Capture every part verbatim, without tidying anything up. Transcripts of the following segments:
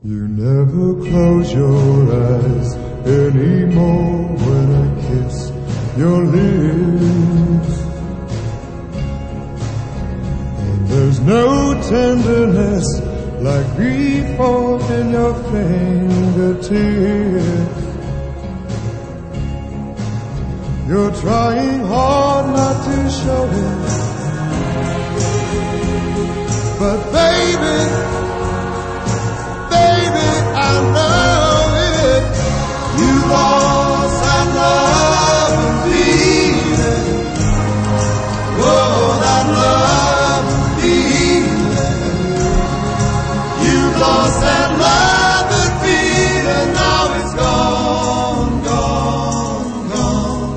You never close your eyes anymore when I kiss your lips. And there's no tenderness like before in your fingertips. You're trying hard not to show it, but baby, I know it. You lost that love and feeling. Oh, that love and feeling. You lost that love and feeling. Now it's gone, gone, gone.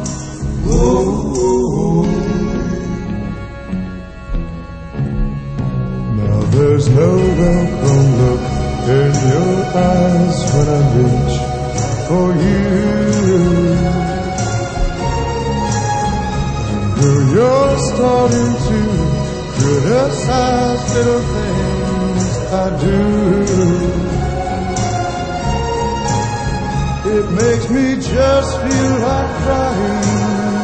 Oh. Now there's no welcome look in your eyes when I reach for you. And girl, you're starting to criticize little things I do. It makes me just feel like crying,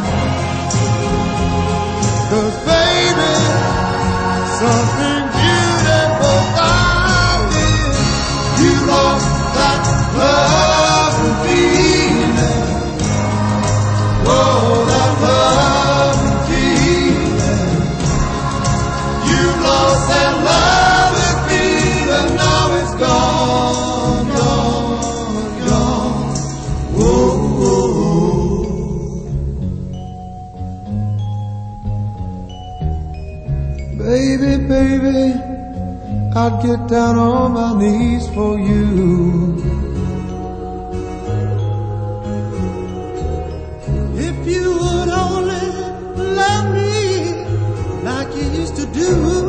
'cause baby, something beautiful found it. You lost that love and feeling. Oh, that love and feeling. You lost that love and feeling. Now it's gone, gone, gone. Whoa, whoa. Baby, baby, I'd get down on my knees for you. If you would only love me like you used to do.